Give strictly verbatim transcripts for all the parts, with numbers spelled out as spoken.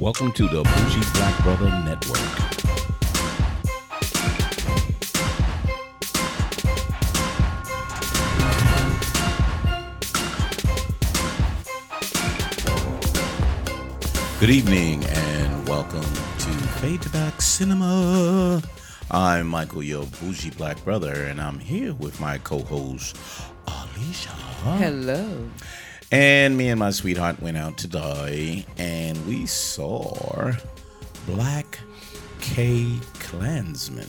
Welcome to the Bougie Black Brother Network. Good evening and welcome to Fade to Back Cinema. I'm Michael, your Bougie Black Brother, and I'm here with my co-host, Alicia. Hello. And me and my sweetheart went out today, and we saw Black K Klansman.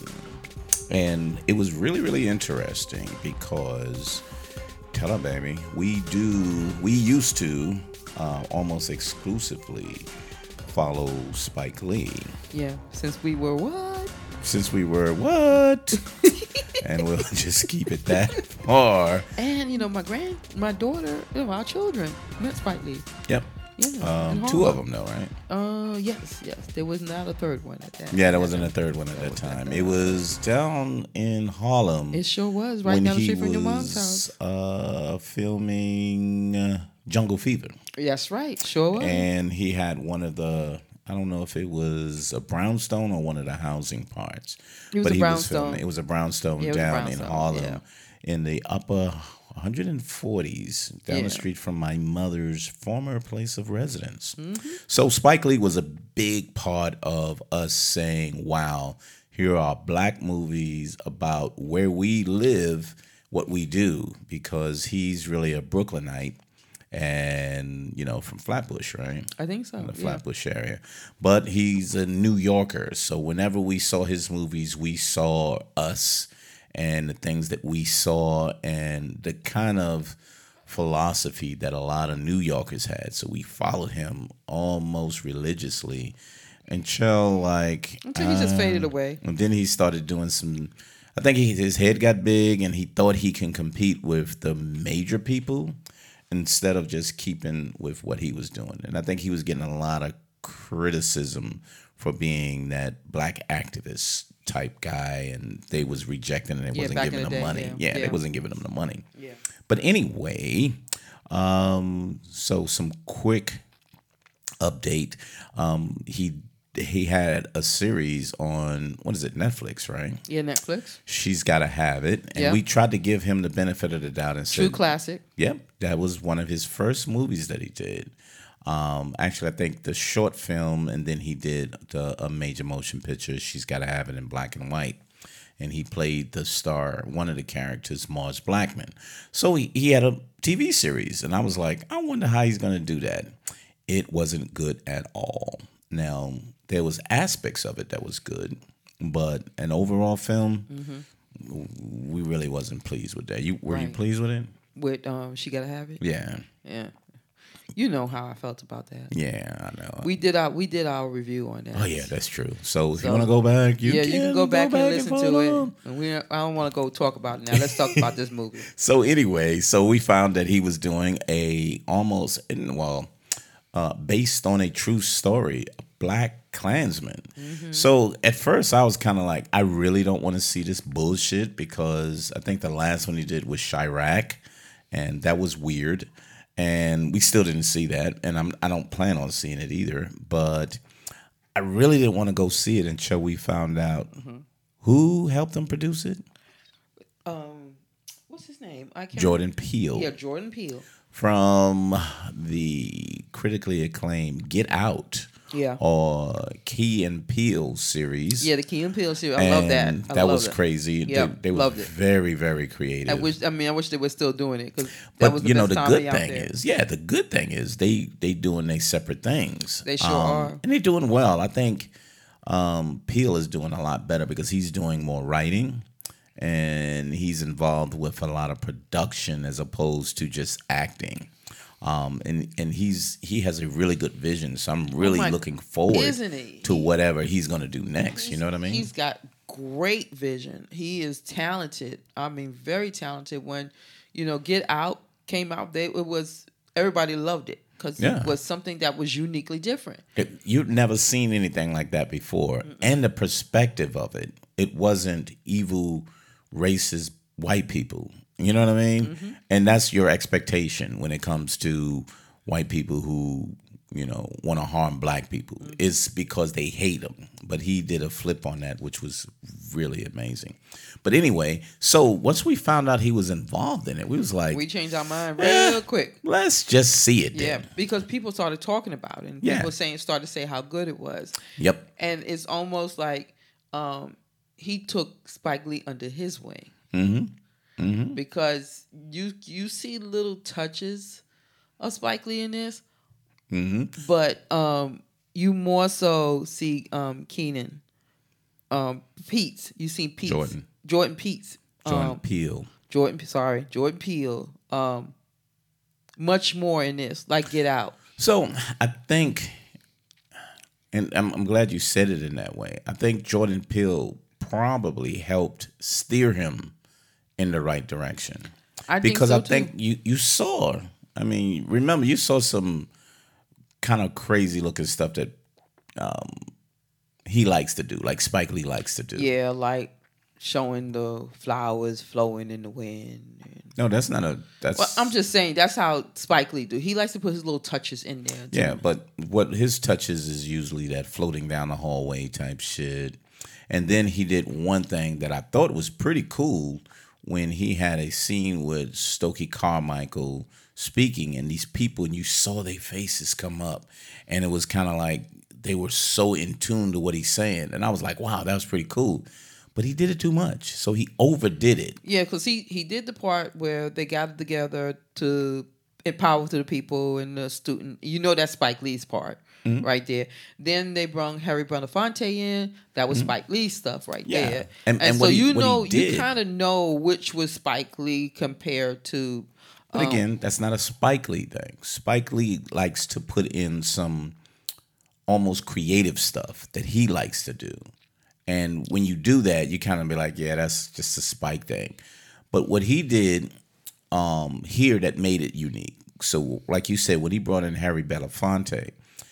And it was really, really interesting because, tell her, baby, we do, we used to uh, almost exclusively follow Spike Lee. Yeah, since we were what? Since we were what? And we'll just keep it that far. And you know, my grand, my daughter, you know, our children met Spike Lee. Yep. Yeah. Um, two of them, though, right? Uh, yes, yes. There was not a third one at that. Yeah, there wasn't a third one at that, that time. It was down in Harlem. It sure was right down the street from your mom's house. Uh, filming uh, Jungle Fever. That's right, sure was. And he had one of the, I don't know if it was a brownstone or one of the housing parts. It was but a he brownstone. Was filming, it was a brownstone yeah, down brownstone, in Harlem, yeah. in the upper one hundred forties, down yeah. the street from my mother's former place of residence. Mm-hmm. So Spike Lee was a big part of us saying, wow, here are black movies about where we live, what we do, because he's really a Brooklynite. And, you know, from Flatbush, right? I think so. In the yeah. Flatbush area. But he's a New Yorker. So whenever we saw his movies, we saw us and the things that we saw and the kind of philosophy that a lot of New Yorkers had. So we followed him almost religiously until like... Until he just uh, faded away. And then he started doing some... I think he, his head got big and he thought he can compete with the major people instead of just keeping with what he was doing. And I think he was getting a lot of criticism for being that black activist type guy, and they was rejecting and they Yeah, wasn't back giving in him the day, money. yeah. Yeah, Yeah. they wasn't giving him the money. Yeah. But anyway, um, so some quick update. Um, he he had a series on, what is it, Netflix, right? Yeah, Netflix. She's Gotta Have It. And Yeah. we tried to give him the benefit of the doubt and True said, classic. yep, that was one of his first movies that he did. Um, actually, I think the short film, and then he did the, a major motion picture, She's Gotta Have It, in black and white. And he played the star, one of the characters, Mars Blackman. So he, he had a T V series, and I was like, I wonder how he's going to do that. It wasn't good at all. Now, there was aspects of it that was good, but an overall film, mm-hmm. we really wasn't pleased with that. You were Right. you pleased with it? With um, She Gotta Have It. Yeah. Yeah. You know how I felt about that. Yeah, I know. We did our we did our review on that. Oh yeah, that's true. So if So, you want to go back, you yeah, can you can go back, and listen to follow. it. And we, I don't want to go talk about it now. Let's talk about this movie. So anyway, so we found that he was doing a almost well, uh, based on a true story, a Black Klansman. Mm-hmm. So at first I was kind of like, I really don't want to see this bullshit because I think the last one he did was Chirac, and that was weird. And we still didn't see that, and I'm I don't plan on seeing it either. But I really didn't want to go see it until we found out mm-hmm. who helped him produce it. Um, what's his name? I can't Jordan Peele. Yeah, Jordan Peele. From the critically acclaimed Get Out. Yeah. Or Key and Peele series. Yeah, the Key and Peele series. I love that. I that love was it. crazy. Yeah, they, they were loved it. very, very creative. I wish. I mean, I wish they were still doing it because that But was the you know, best the comedy good out thing there. is, yeah, the good thing is they they doing their separate things. They sure Um, are, and they're doing well. I think um, Peele is doing a lot better because he's doing more writing, and he's involved with a lot of production as opposed to just acting. Um, and and he's he has a really good vision, so I'm really Oh my- looking forward isn't he? to He- whatever he's gonna do next. You know what I mean? He's got great vision. He is talented. I mean, very talented. When you know, Get Out came out, they it was everybody loved it because Yeah. it was something that was uniquely different. It, you'd never seen anything like that before, Mm-mm. and the perspective of it, it wasn't evil, racist white people. You know what I mean? Mm-hmm. And that's your expectation when it comes to white people who you know, want to harm black people. Mm-hmm. It's because they hate them. But he did a flip on that, which was really amazing. But anyway, so once we found out he was involved in it, we was like, we changed our mind real eh, quick. Let's just see it. Then. Yeah, because people started talking about it, and yeah. people saying started to say how good it was. Yep. And it's almost like um, he took Spike Lee under his wing. Mm-hmm. Mm-hmm. Because you you see little touches of Spike Lee in this, mm-hmm. but um, you more so see um, Keenan, um, Pete's. You see Pete's. Jordan. Jordan Pete's. Jordan um, Peele. Jordan, sorry, Jordan Peele. Um, much more in this, like Get Out. So I think, and I'm, I'm glad you said it in that way. I think Jordan Peele probably helped steer him in the right direction. I because think so I think too. you you saw. I mean, remember you saw some kind of crazy looking stuff that um, he likes to do, like Spike Lee likes to do. Yeah, like showing the flowers flowing in the wind. And, no, that's not a. That's. well, I'm just saying that's how Spike Lee do. He likes to put his little touches in there. Too. Yeah, but what his touches is usually that floating down the hallway type shit. And then he did one thing that I thought was pretty cool when he had a scene with Stokely Carmichael speaking, and these people, and you saw their faces come up, and it was kind of like they were so in tune to what he's saying, and I was like, wow, that was pretty cool. But he did it too much, so he overdid it. Yeah, because he, he did the part where they gathered together to empower to the people and the student. You know that's Spike Lee's part. Mm-hmm. Right there. Then they brought Harry Belafonte in. That was mm-hmm. Spike Lee stuff right yeah. there. And, and, and so he, you know, did, you kind of know which was Spike Lee compared to. But um, again, that's not a Spike Lee thing. Spike Lee likes to put in some almost creative stuff that he likes to do. And when you do that, you kind of be like, yeah, that's just a Spike thing. But what he did um, here that made it unique. So like you said, when he brought in Harry Belafonte,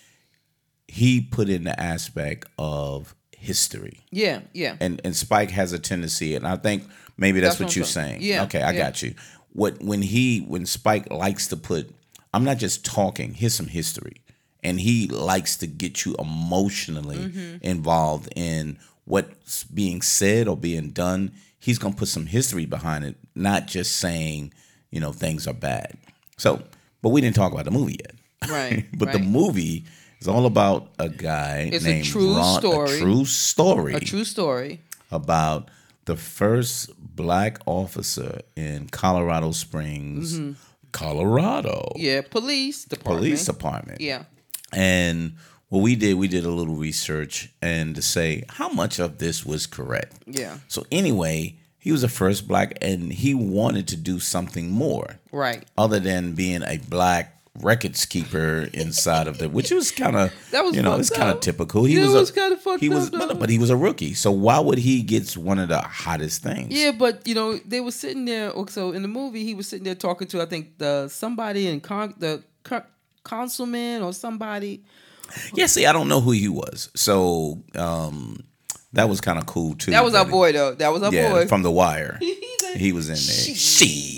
he put in the aspect of history. Yeah, yeah. And and Spike has a tendency, and I think maybe that's, that's what, what you're saying. Yeah. Okay, I yeah. got you. What when he when Spike likes to put, I'm not just talking, here's some history. And he likes to get you emotionally mm-hmm. involved in what's being said or being done. He's gonna put some history behind it, not just saying, you know, things are bad. So, but we didn't talk about the movie yet. Right. but right. the movie It's all about a guy it's named a true Ron, story. A true story. A true story. About the first black officer in Colorado Springs, mm-hmm. Colorado. Yeah, police department. Police department. Yeah. And what we did, we did a little research and to say how much of this was correct. Yeah. So anyway, he was the first black, and he wanted to do something more. Right. Other than being a black records keeper inside of the, which was kind of, that was you know, it's kind of typical. He yeah, was, was kind of fucked he was, up. But, but he was a rookie. So why would he get one of the hottest things? Yeah, but you know, they were sitting there. So in the movie, he was sitting there talking to, I think, the somebody in con, the con, councilman or somebody. Yeah, see, I don't know who he was. So um, that was kind of cool too. That was our boy, though. That was our yeah, boy from The Wire. He was in there. She.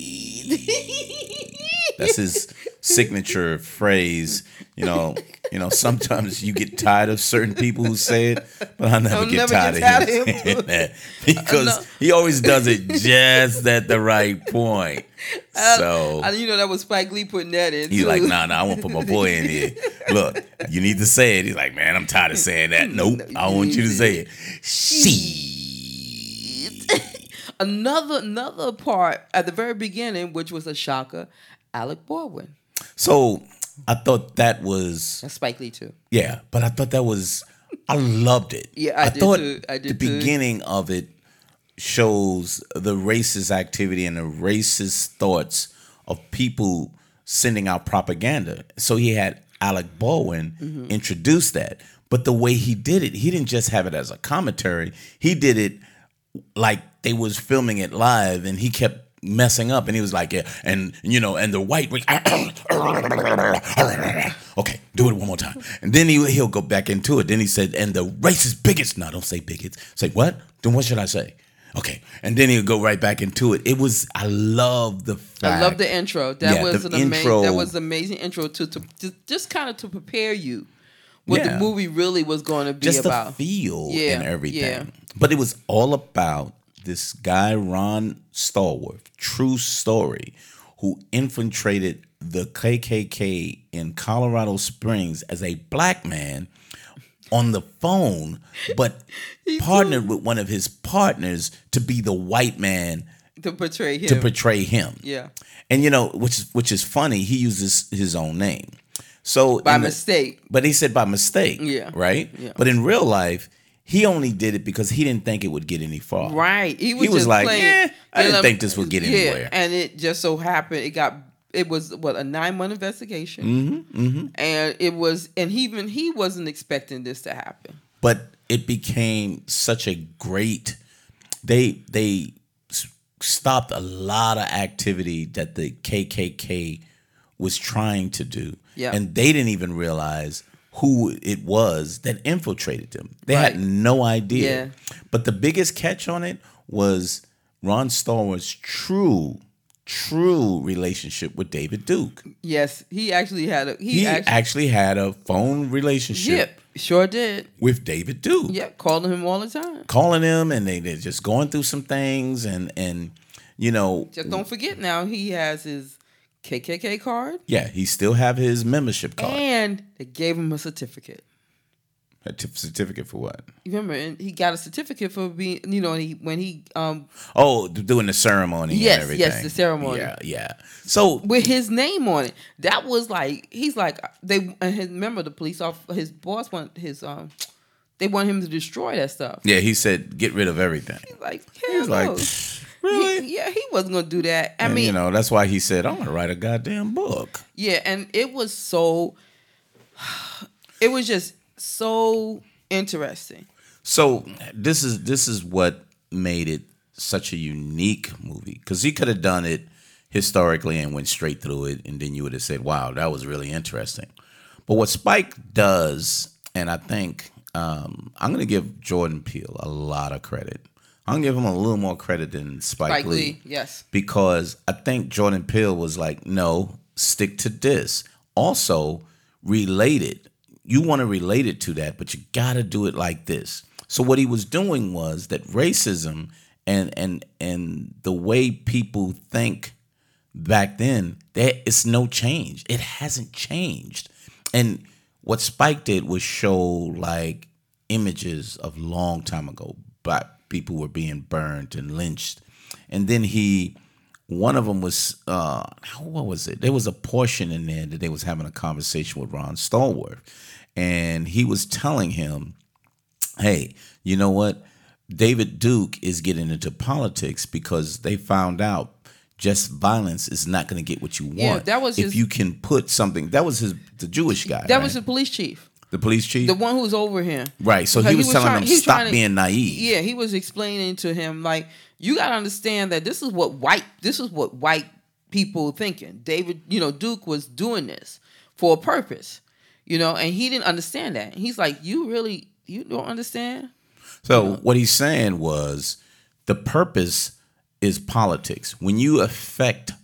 That's his signature phrase. You know, you know. Sometimes you get tired of certain people who say it, but I never, get, never tired get tired of him saying that because he always does it just at the right point. So I, I, you know, that was Spike Lee putting that in. He's too. like, nah, nah, I want to put my boy in here. Look, you need to say it. He's like, man, I'm tired of saying that. Nope, I want you to say it. She. Another another part at the very beginning, which was a shocker, Alec Baldwin. So I thought that was That's Spike Lee too. Yeah, but I thought that was I loved it. Yeah, I, I did thought too. I did the too. beginning of it shows the racist activity and the racist thoughts of people sending out propaganda. So he had Alec Baldwin mm-hmm. introduce that. But the way he did it, he didn't just have it as a commentary. He did it like they was filming it live, and he kept messing up, and he was like, yeah, and you know, and the white, okay, do it one more time. And then he, he'll go back into it. Then he said, and the racist bigots, no, don't say bigots. Say, what? Then what should I say? Okay, and then he'll go right back into it. It was I love the fact. I love the intro. That Yeah, was the an amazing. intro- That was an amazing intro to, to, to just kind of to prepare you what Yeah. the movie really was going to be just about. the feel Yeah, and everything. yeah. But it was all about this guy, Ron Stallworth, true story, who infiltrated the K K K in Colorado Springs as a black man on the phone, but partnered with one of his partners to be the white man To portray him. to portray him. Yeah. And you know, which is which is funny, he uses his own name. So By in the- mistake. but he said by mistake. Yeah. Right? Yeah. But in real life, he only did it because he didn't think it would get any far. Right. He was, He was just like, playing. "Eh, I didn't And, um, think this would get yeah, anywhere." And it just so happened it got it was what a nine month investigation. Mm-hmm, mm-hmm. And it was and he even he wasn't expecting this to happen. But it became such a great they they s- stopped a lot of activity that the K K K was trying to do. Yeah. And they didn't even realize who it was that infiltrated them. They Right. had no idea. Yeah. But the biggest catch on it was Ron Stallworth's true, true relationship with David Duke. Yes, he actually had a he, He actually, actually had a phone relationship Yep, sure did. with David Duke. Yep, calling him all the time. Calling him, and they, they're just going through some things, and and you know, Just don't forget now he has his K K K card yeah, he still have his membership card. and they gave him a certificate. A t- certificate for what? You remember, and he got a certificate for being, you know, he when he um Oh, doing the ceremony. Yes, and everything. yes, the ceremony. Yeah, yeah. So with his name on it. That was like he's like they and his, remember the police off his boss want his um they want him to destroy that stuff. yeah, he said get rid of everything. He's like He hell was no. like, really? He- yeah, he wasn't gonna do that. I And, mean, you know, that's why he said, I'm gonna write a goddamn book. yeah, and it was so. It was just so interesting. So this is this is what made it such a unique movie, because he could have done it historically and went straight through it, and then you would have said, "Wow, that was really interesting." But what Spike does, and I think um, I'm going to give Jordan Peele a lot of credit. I'm going to give him a little more credit than Spike, Spike Lee, Lee, yes. because I think Jordan Peele was like, "No, stick to this." Also, relate it. You want to relate it to that, but you got to do it like this. So what he was doing was that racism and and and the way people think back then, there is no change. It hasn't changed. And what Spike did was show like images of long time ago. Black people were being burned and lynched. And then he one of them was uh what was it? There was a portion in there that they was having a conversation with Ron Stallworth. And he was telling him, hey, you know what? David Duke is getting into politics because they found out just violence is not going to get what you want. Yeah, that was if his- you can put something. That was his the Jewish guy. That right? was the police chief, the police chief. the one who was over him. Right. So Because he was, telling trying- him he was stop trying to- being naive. Yeah, he was explaining to him like, you got to understand that this is what white this is what white people thinking. David, you know, Duke was doing this for a purpose, you know, and he didn't understand that. He's like, you really you don't understand? So what he's saying was the purpose is politics. When you affect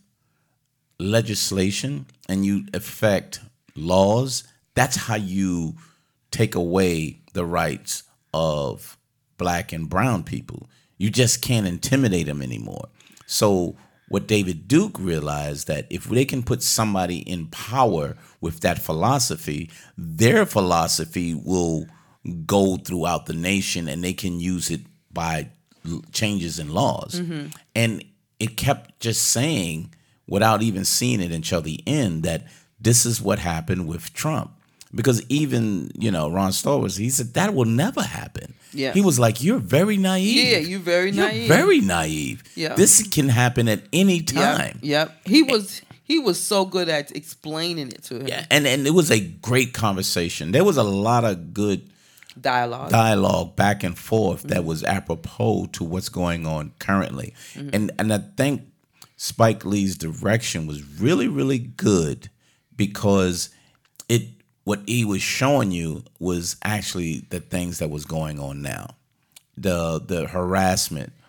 legislation and you affect laws, that's how you take away the rights of black and brown people. You just can't intimidate them anymore. So what David Duke realized, that if they can put somebody in power with that philosophy, their philosophy will go throughout the nation and they can use it by l- changes in laws. Mm-hmm. And it kept just saying, without even seeing it until the end, that this is what happened with Trump. Because even, you know, Ron Stallworth, he said that will never happen. Yeah. He was like, you're very naive. Yeah, you're very You're naive. very naive. Yeah. This can happen at any Yep, time. Yep. He was he was so good at explaining it to him. Yeah. And, and it was a great conversation. There was a lot of good Dialogue. dialogue back and forth that was apropos to what's going on currently. Mm-hmm. And and I think Spike Lee's direction was really, really good, because it what he was showing you was actually the things that was going on now. The the harassment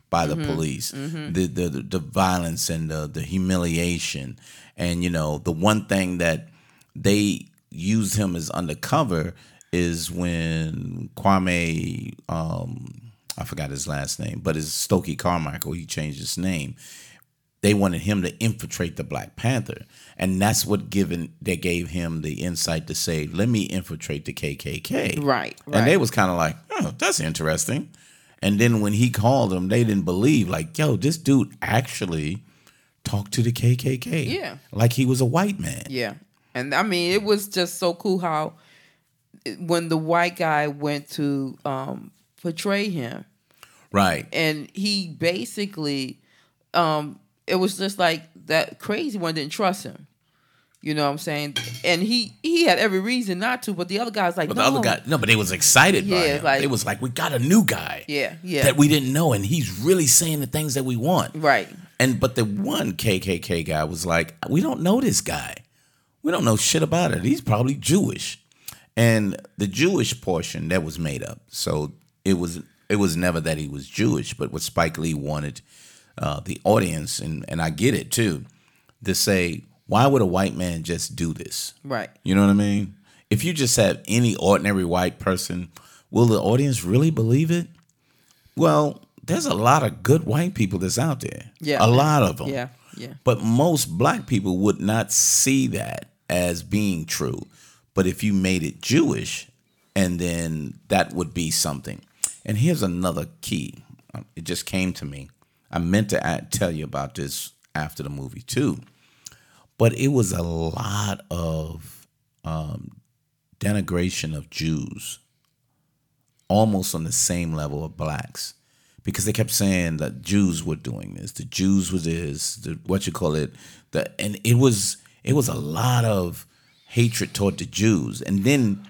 by the police, the, the the violence and the the humiliation, and you know the one thing that they used him as undercover is when Kwame, um, I forgot his last name, but it's Stokely Carmichael. He changed his name. They wanted him to infiltrate the Black Panther, and that's what given they gave him the insight to say, "Let me infiltrate the K K K." Right, right. And they was kind of like, "Oh, that's interesting." And then when he called them, they didn't believe. Like, yo, this dude actually talked to the K K K. Yeah, like he was a white man. Yeah, and I mean, it was just so cool how when the white guy went to um, portray him, Right. and he basically. Um, It was just like that crazy one didn't trust him. You know what I'm saying? And he he had every reason not to, but the other guy's like, But no. the other guy, no, but they was excited by Yeah, him. like- They was like, we got a new guy. Yeah, yeah. That we didn't know, and he's really saying the things that we want. Right. And but the one K K K guy was like, we don't know this guy. We don't know shit about it. He's probably Jewish. And the Jewish portion that was made up. So it was it was never that he was Jewish, but what Spike Lee wanted uh, the audience, and, and I get it too, to say, why would a white man just do this? Right. You know what I mean? If you just have any ordinary white person, will the audience really believe it? Well, there's a lot of good white people that's out there. Yeah. A lot of them. Yeah, yeah. But most black people would not see that as being true. But if you made it Jewish, and then that would be something. And here's another key. It just came to me. I meant to add, tell you about this after the movie too. But it was a lot of um, denigration of Jews, almost on the same level of blacks, because they kept saying that Jews were doing this, the Jews was this, the, what you call it, the, and it was it was a lot of hatred toward the Jews. And then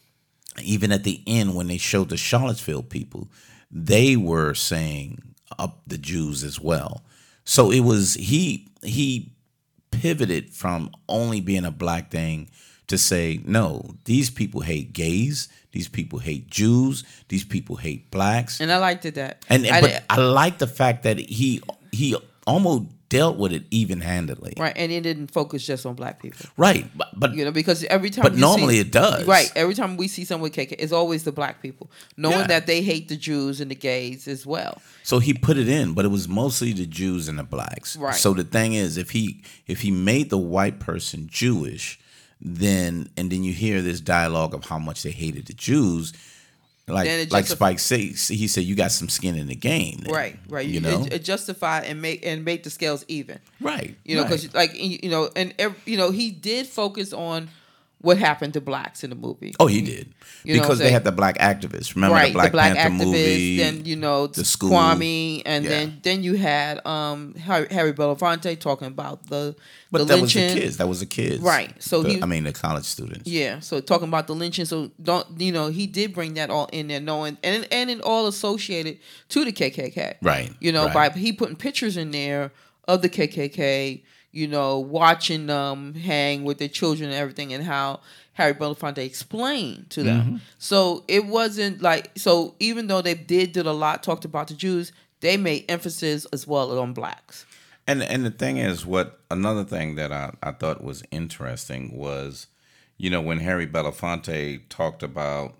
even at the end, when they showed the Charlottesville people, they were saying up the Jews as well. So it was he he pivoted from only being a black thing to say, no, these people hate gays, these people hate Jews, these people hate blacks. And I liked it that. And, and I but did- I like the fact that he he almost dealt with it even-handedly. right, and it didn't focus just on black people. Right. But, but You know, because every time But you normally see, it does. Right. Every time we see someone with K K, it's always the black people. Knowing Yeah. that they hate the Jews and the gays as well. So he put it in, but it was mostly the Jews and the blacks. Right. So the thing is, if he if he made the white person Jewish, then and then you hear this dialogue of how much they hated the Jews, like Then it like justif- Spike says, he said, you got some skin in the game. then, Right, right. You know, it, it justified and make and make the scales even. right. You know, right. because like you know, and ev- you know, he did focus on what happened to blacks in the movie. Oh, he did. You know what because I'm they saying? had the black activists. Remember right, the Black, the black Panther activists, movie? then you know the school. Kwame, and Yeah. then then you had um Harry, Harry Belafonte talking about the But the that was lynching. the kids. That was the kids. Right. So The- he- I mean, the college students. Yeah, so talking about the lynching, so don't you know he did bring that all in there, knowing and and it all associated to the K K K. Right, You know, right. by he putting pictures in there of the K K K. You know, watching them hang with their children and everything, and how Harry Belafonte explained to them. Mm-hmm. So it wasn't like so. Even though they did did a lot, talked about the Jews, they made emphasis as well on blacks. And and the thing is, what another thing that I, I thought was interesting was, you know, when Harry Belafonte talked about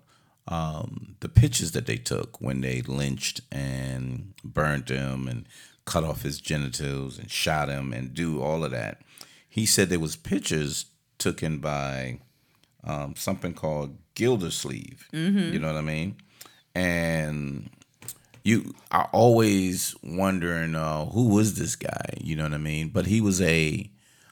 um, the pictures that they took when they lynched and burned him and cut off his genitals and shot him and do all of that. He said there was pictures taken by um, something called Gildersleeve. You know what I mean? And you are always wondering uh, who was this guy, you know what I mean? But he was a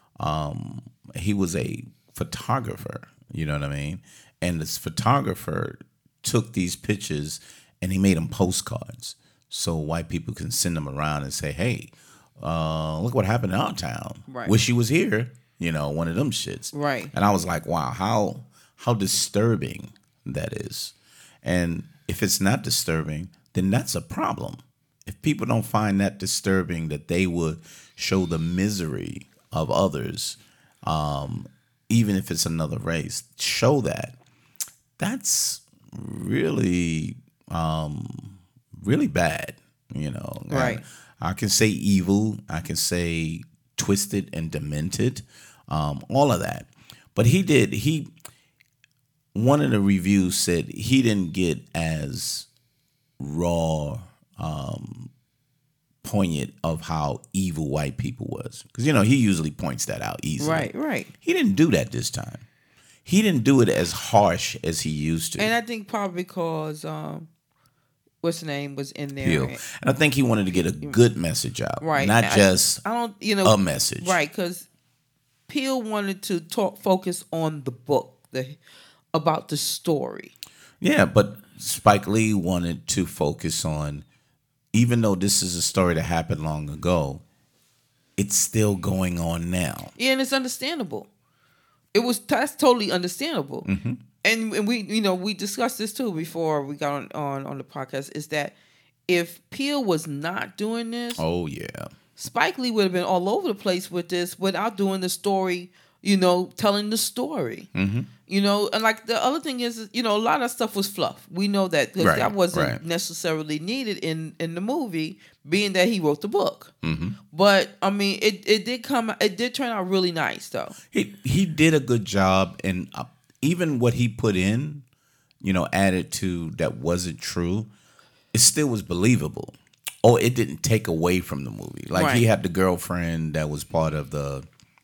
um, he was a photographer, you know what I mean? And this photographer took these pictures and he made them postcards so white people can send them around and say, hey, uh, look what happened in our town. Right. Wish he was here, you know, one of them shits. Right. And I was like, wow, how how disturbing that is. And if it's not disturbing, then that's a problem. If people don't find that disturbing, that they would show the misery of others, um, even if it's another race, show that. That's really, um, really bad. You know, Right. I, I can say evil. I can say twisted and demented. Um, all of that. But he did. He one of the reviews said he didn't get as raw, um, poignant of how evil white people was, because you know he usually points that out easily. Right, right. He didn't do that this time. He didn't do it as harsh as he used to. And I think probably because um, what's the name was in there. Peel. And I think he wanted to get a good message out, Right. not I, just I don't, you know, a message. Right, because Peel wanted to talk, focus on the book, the about the story. Yeah, but Spike Lee wanted to focus on, even though this is a story that happened long ago, it's still going on now. Yeah, and it's understandable. It was that's totally understandable. Mm-hmm. And and we you know we discussed this too before we got on on, on the podcast. Is that if Peel was not doing this, Oh yeah, Spike Lee would have been all over the place with this without doing the story. You know, telling the story. mm-hmm. You know, and like the other thing is, you know, a lot of stuff was fluff. We know that because Right, that wasn't right. necessarily needed in in the movie, being that he wrote the book. Mm-hmm. But I mean, it it did come, it did turn out really nice though. he he did a good job, and uh, even what he put in, you know, added to that wasn't true, it still was believable. Or it didn't take away from the movie. Like Right. he had the girlfriend that was part of the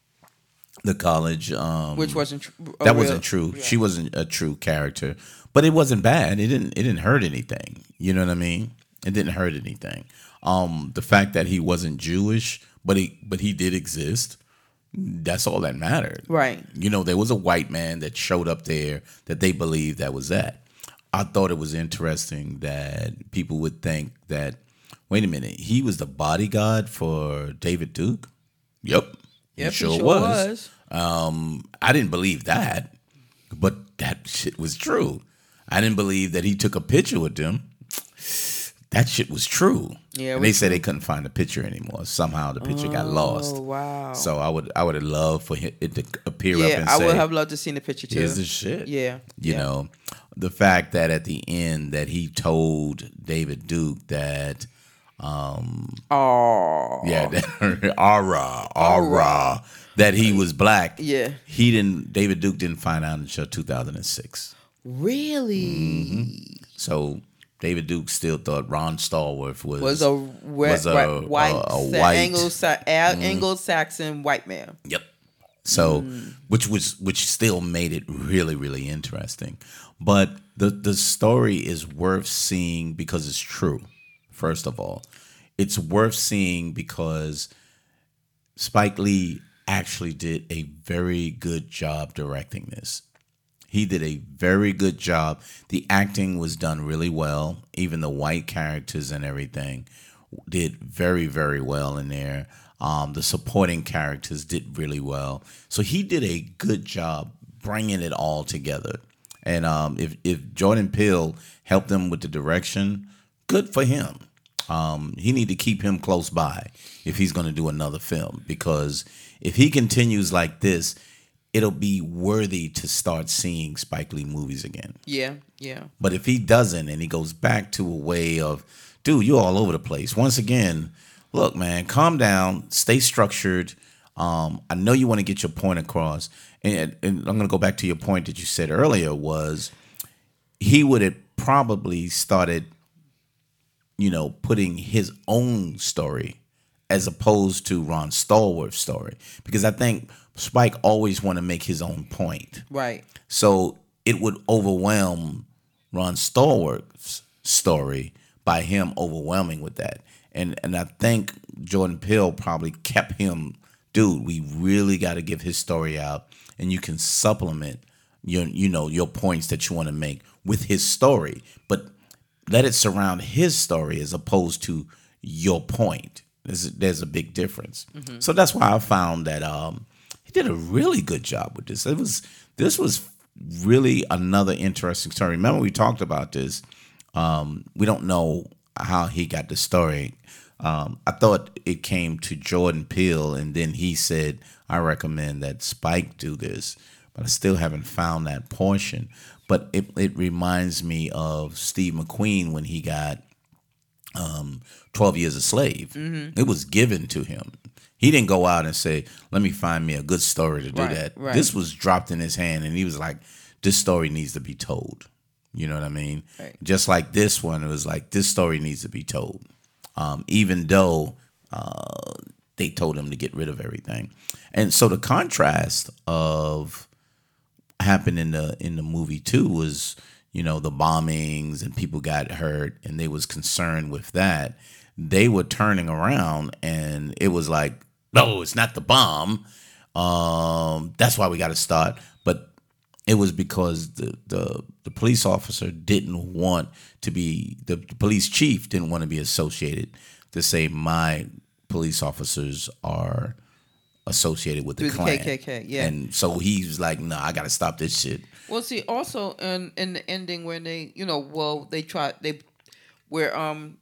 the college, um, Which wasn't tr- a that real- wasn't true. yeah. She wasn't a true character, but it wasn't bad. It didn't it didn't hurt anything. You know what I mean? It didn't hurt anything. Um, the fact that he wasn't Jewish, but he but he did exist. That's all that mattered. Right. You know, there was a white man that showed up there that they believed that was that. I thought it was interesting that people would think that, wait a minute, he was the bodyguard for David Duke? Yep. Yep, he sure, he sure was. was. Um, I didn't believe that, but that shit was true. I didn't believe that he took a picture with them. That shit was true. Yeah, it and they was said they couldn't find the picture anymore. Somehow the picture got Oh lost. wow. So I would I would have loved for it to appear up Yeah, and I say, would have loved to see the picture too. here's the shit. Yeah. You yeah. know, the fact that at the end that he told David Duke that, um, Oh. yeah, that, ara, ara, that he was black. Yeah. He didn't, David Duke didn't find out until two thousand six. Really? Mm-hmm. So David Duke still thought Ron Stallworth was, Was a, re- was a, re- white, a, a Sa- white, Anglo-Sa- Al- Anglo-Saxon white man. Yep. So, Mm. which was which still made it really really interesting, but the the story is worth seeing because it's true. First of all, it's worth seeing because Spike Lee actually did a very good job directing this. He did a very good job. The acting was done really well. Even the white characters and everything did very, very well in there. Um, the supporting characters did really well. So he did a good job bringing it all together. And um, if, if Jordan Peele helped him with the direction, good for him. Um, he need to keep him close by if he's going to do another film, because if he continues like this, it'll be worthy to start seeing Spike Lee movies again. Yeah, yeah. But if he doesn't and he goes back to a way of, dude, you're all over the place. Once again, look, man, calm down, stay structured. Um, I know you want to get your point across. And, and I'm going to go back to your point that you said earlier was he would have probably started, you know, putting his own story as opposed to Ron Stallworth's story. Because I think Spike always want to make his own point. Right. So it would overwhelm Ron Stallworth's story by him overwhelming with that. And and I think Jordan Peele probably kept him, dude, we really got to give his story out, and you can supplement your you know your points that you want to make with his story, but let it surround his story as opposed to your point. There's there's a big difference. Mm-hmm. So that's why I found that um, he did a really good job with this. It was this was really another interesting story. Remember we talked about this. Um, we don't know how he got the story. Um, I thought it came to Jordan Peele, and then he said, "I recommend that Spike do this," but I still haven't found that portion. But it it reminds me of Steve McQueen when he got um, twelve Years a Slave. Mm-hmm. It was given to him. He didn't go out and say, let me find me a good story to do Right, that. right. This was dropped in his hand, and he was like, this story needs to be told. You know what I mean? Right. Just like this one, it was like, this story needs to be told. Um, even though uh, they told him to get rid of everything. And so the contrast of happened in the in the movie too was, you know, the bombings and people got hurt and they was concerned with that. They were turning around and it was like, no, it's not the bomb. Um, that's why we got to start. But it was because the, the the police officer didn't want to be, the, the police chief didn't want to be associated to say my police officers are associated with the Through the Klan. K K K, yeah. And so he's like, nah, I got to stop this shit. Well, see, also in in the ending when they, you know, well, they tried they, where um,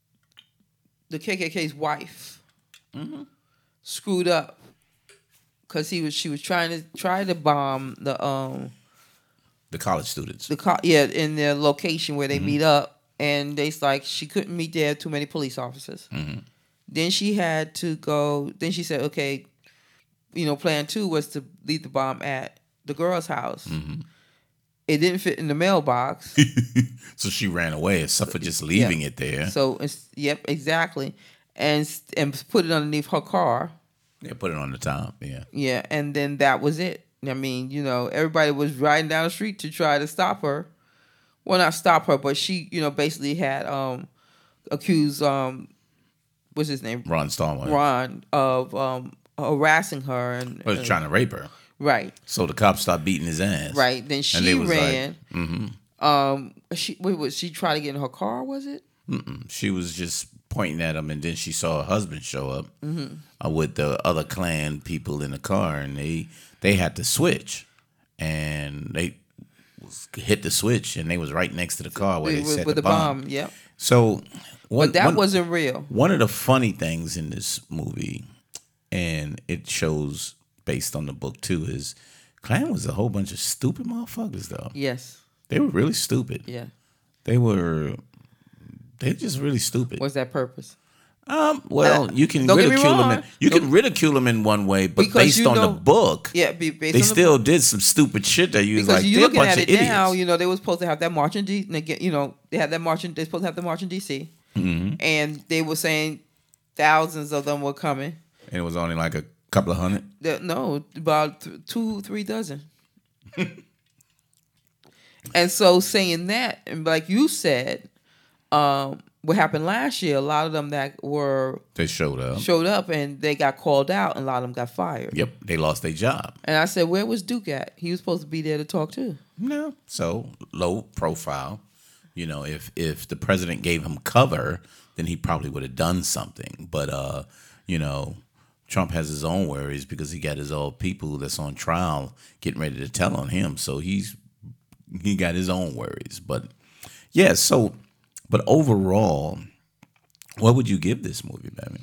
the K K K's wife Mm-hmm. screwed up because he was she was trying to try to bomb the um The college students. the co- yeah in their location where they Mm-hmm. meet up, and they like she couldn't meet there, too many police officers. Mm-hmm. Then she had to go. Then she said, okay, you know, plan two was to leave the bomb at the girl's house. Mm-hmm. It didn't fit in the mailbox. So she ran away except for just leaving Yeah. it there. So it's, yep, exactly, and and put it underneath her car. Yeah, put it on the top. Yeah. Yeah, and then that was it. I mean, you know, everybody was riding down the street to try to stop her. Well, not stop her, but she, you know, basically had um accused um what's his name, Ron Starman. Ron, of um harassing her and was and- trying to rape her. right, So the cops stopped beating his ass. right. Then And she they was like, ran. mm-hmm. um, she what was she trying to get in her car? Was it? Mm-mm. She was just pointing at him, and then she saw her husband show up Mm-hmm. uh, with the other Klan people in the car, and they they had to switch, and they was, hit the switch, and they was right next to the car where they with, set with the, the bomb. bomb. Yep. So, one, But that one, wasn't real. one of the funny things in this movie, and it shows based on the book too, is Klan was a whole bunch of stupid motherfuckers. Though Yes. they were really stupid. Yeah. They were. They're just really stupid. What's that purpose? Um, well, Uh, you can don't get me ridicule them. wrong. In, you Don't- can ridicule them in one way, but Because based you on know- the book, Yeah, be, based they on the still did some stupid shit that you was because like, you're they're a looking bunch at of it idiots. now. You know, they were supposed to have that march in D. and they get- You know, they had that march in. They're supposed to have the march in D C. Mm-hmm. And they were saying thousands of them were coming. And it was only like a couple of hundred. The- no, about th- two, three dozen. And so saying that, and like you said, um, what happened last year, a lot of them that were They showed up. showed up and they got called out, and a lot of them got fired. Yep, they lost their job. And I said, where was Duke at? He was supposed to be there to talk too. No, so low profile. You know, if if the president gave him cover, then he probably would have done something. But uh, you know, Trump has his own worries because he got his own people that's on trial getting ready to tell on him. So he's he got his own worries. But yeah, so but overall, what would you give this movie, baby?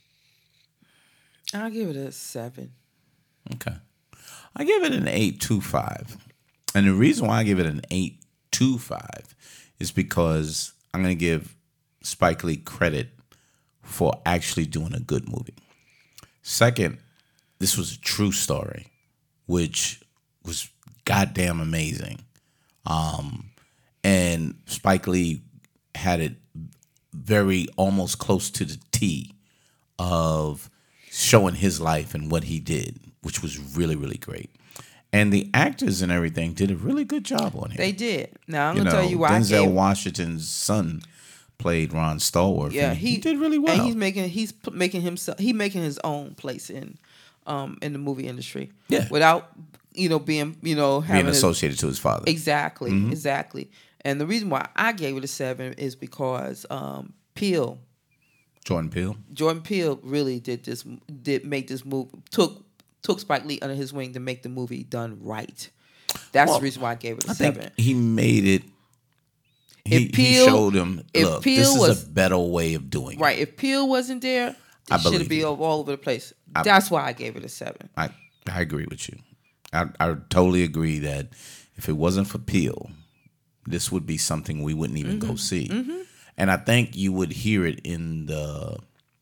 I'll give it a seven. Okay. I give it an eight two five. And the reason why I give it an eight two five is because I'm going to give Spike Lee credit for actually doing a good movie. Second, this was a true story, which was goddamn amazing. Um, and Spike Lee had it very almost close to the T of showing his life and what he did, which was really, really great. And the actors and everything did a really good job on him. They did. Now I'm You gonna know, tell you why. Denzel I gave, Washington's son played Ron Stallworth. yeah, and he, he did really well. And he's making he's p- making himself he making his own place in, um, in the movie industry. Yeah. Without you know being you know having being his- associated to his father. exactly Mm-hmm. exactly. And the reason why I gave it a seven is because um, Peele. Jordan Peele. Jordan Peele really did this did make this move took took Spike Lee under his wing to make the movie done right. That's Well, the reason why I gave it a I seven. think he made it. He, If Peele- he showed him, if look, Peele this is was- a better way of doing it. Right. If Peele wasn't there, I it should believe be you. all all over the place. That's why I gave it a seven. I, I agree with you. I, I totally agree that if it wasn't for Peele, this would be something we wouldn't even Mm-hmm. go see. And I think you would hear it in the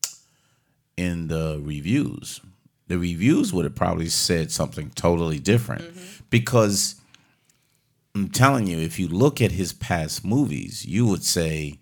in the reviews. The reviews would have probably said something totally different. Mm-hmm. Because I'm telling you, if you look at his past movies, you would say,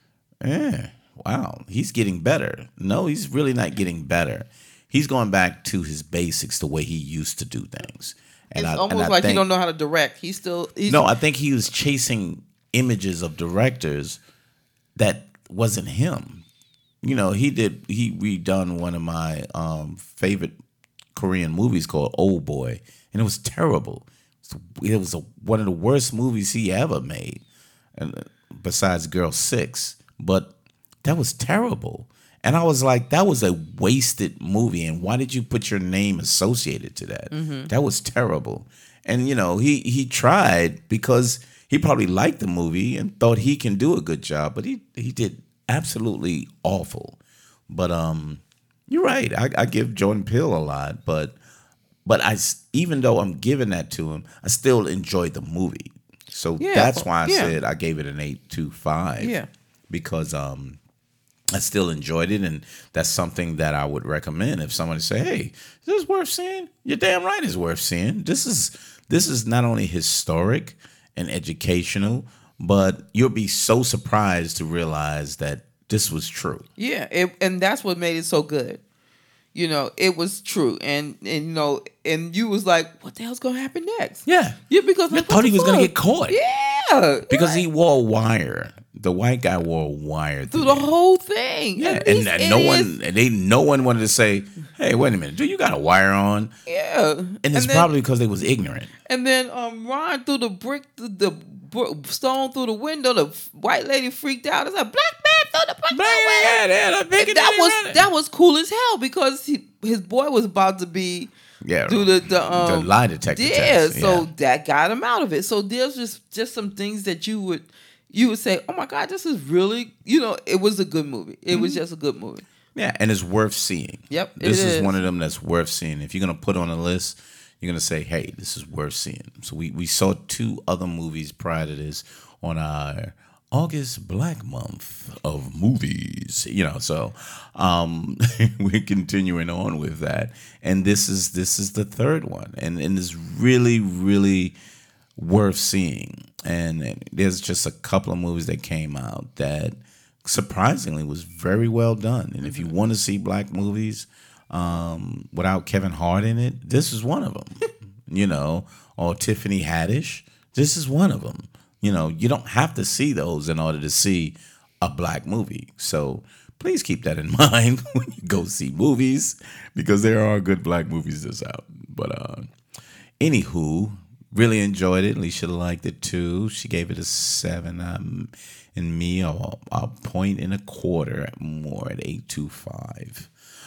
eh, wow, he's getting better. No, he's really not getting better. He's going back to his basics, the way he used to do things. And it's I, almost and I like think, he don't know how to direct. He's still he's, no. I think he was chasing images of directors that wasn't him. You know, he did. He redone one of my um, favorite Korean movies called Old Boy, and it was terrible. It was a, one of the worst movies he ever made, and besides Girl Six. But that was terrible. And I was like, that was a wasted movie. And why did you put your name associated to that? Mm-hmm. That was terrible. And, you know, he, he tried because he probably liked the movie and thought he can do a good job. But he, he did absolutely awful. But um, you're right. I, I give Jordan Peele a lot. But but I, even though I'm giving that to him, I still enjoyed the movie. So yeah, that's why I yeah. said I gave it an eight two five. Yeah. Because um. I still enjoyed it, and that's something that I would recommend if somebody say, "Hey, is this worth seeing?" You're damn right, it's worth seeing. This is this is not only historic and educational, but you'll be so surprised to realize that this was true. Yeah, it, and that's what made it so good. You know, it was true, and and you know, and you was like, "What the hell's gonna happen next?" Yeah, yeah, because I thought he was fuck? gonna get caught. Yeah, because right. he wore a wire. The white guy wore a wire through the whole thing. Yeah, and, and no one, they no one wanted to say, "Hey, wait a minute, do you got a wire on?" Yeah, and it's and then, probably because they was ignorant. And then um, Ron threw the brick, the, the stone through the window. The white lady freaked out. It's like, black man threw the brick black man, yeah, that, that was that was cool as hell because he, his boy was about to be. Yeah, do the the, um, the lie detector yeah, test. so yeah. that got him out of it. So there's just just some things that you would. You would say, "Oh my God, this is really," you know, it was a good movie. It mm-hmm. was just a good movie. Yeah, and it's worth seeing. Yep, this is, is one of them that's worth seeing. If you're gonna put on a list, you're gonna say, "Hey, this is worth seeing." So we we saw two other movies prior to this on our August Black Month of movies. You know, so um, we're continuing on with that, and this is this is the third one, and and it's really really worth seeing. And there's just a couple of movies that came out that surprisingly was very well done. And if you want to see black movies um, without Kevin Hart in it, this is one of them. You know, or Tiffany Haddish, this is one of them. You know, you don't have to see those in order to see a black movie. So please keep that in mind when you go see movies, because there are good black movies that's out. But uh, anywho, really enjoyed it. Alicia liked it too. She gave it a seven. Um, and me, a, a point and a quarter more at eight two five.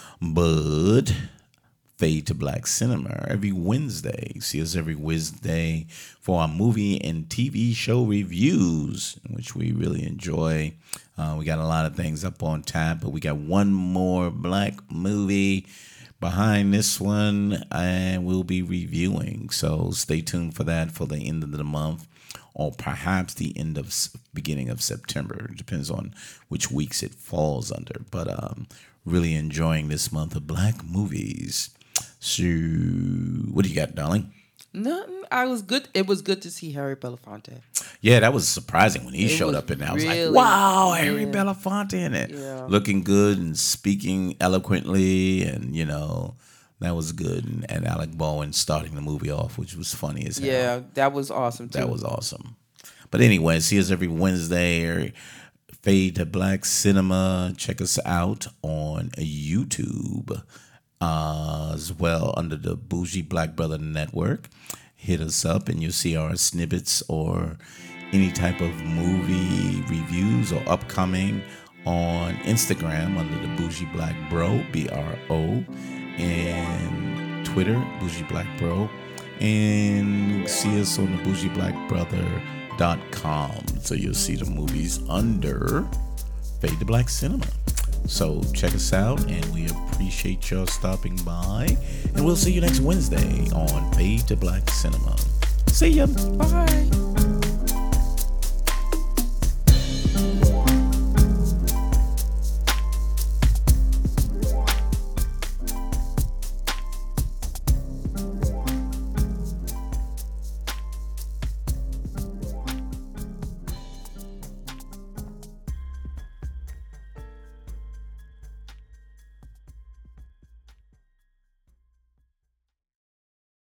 But Fade to Black Cinema every Wednesday. See us every Wednesday for our movie and T V show reviews, which we really enjoy. Uh, we got a lot of things up on tap, but we got one more black movie behind this one, and we'll be reviewing. So stay tuned for that for the end of the month, or perhaps the end of beginning of September. It depends on which weeks it falls under. But um, really enjoying this month of black movies. So, what do you got, darling? Nothing. I was good. It was good to see Harry Belafonte. Yeah, that was surprising when he it showed up in there. I was really, like, wow, Harry yeah. Belafonte in it. Yeah. Looking good and speaking eloquently, and, you know, that was good. And, and Alec Baldwin starting the movie off, which was funny as hell. Yeah, that was awesome, too. That was awesome. But anyway, see us every Wednesday. Fade to Black Cinema. Check us out on YouTube uh, as well under the Bougie Black Brother Network. Hit us up and you'll see our snippets or any type of movie reviews or upcoming on Instagram under the Bougie Black Bro, B R O, and Twitter, Bougie Black Bro, and see us on the bougie black brother dot com. So you'll see the movies under Fade to Black Cinema. So check us out, and we appreciate y'all stopping by. And we'll see you next Wednesday on Fade to Black Cinema. See ya. Bye.